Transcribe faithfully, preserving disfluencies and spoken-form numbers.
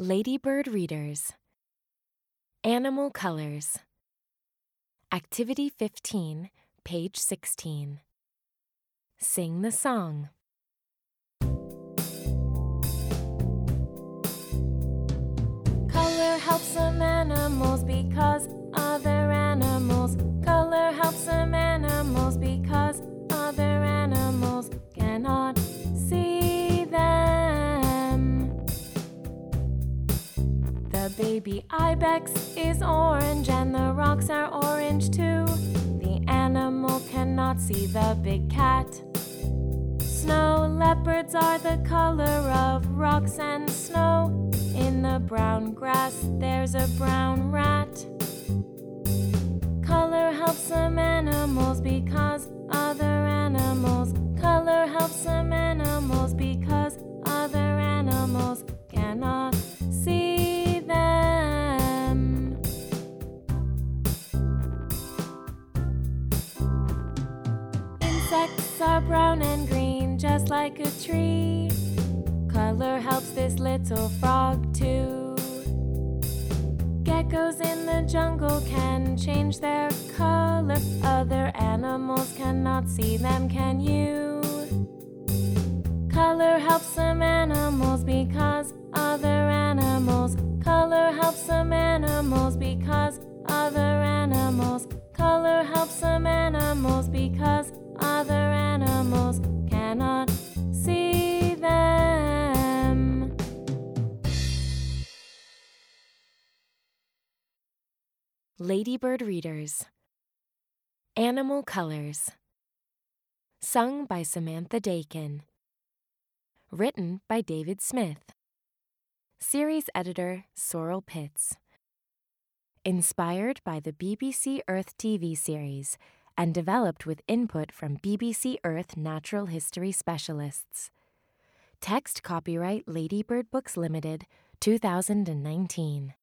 Ladybird Readers. Animal Colors. Activity fifteen, page sixteen. Sing the song. Color helps some animals because other animals. Color helps some animals because other animals cannot see them. The baby ibex is orange and the rocks are orange too. The animal cannot see the big cat. Snow leopards are the color of rocks and snow. In the brown grass there's a brown rat. Color helps some animals because other animals. Color helps some animals because other animals cannot see them. Insects are brown and green just like a tree. Color helps this little frog too. Geckos in the jungle can change their color. Other animals cannot see them, can you? Color helps some animals because other animals. Color helps some animals because other animals. Color helps some animals because other animals cannot see them. Ladybird Readers. Animal Colors. Sung by Samantha Dakin. Written by David Smith. Series editor Sorrel Pitts. Inspired by the B B C Earth T V series and developed with input from B B C Earth natural history specialists. Text copyright Ladybird Books Limited, two thousand nineteen.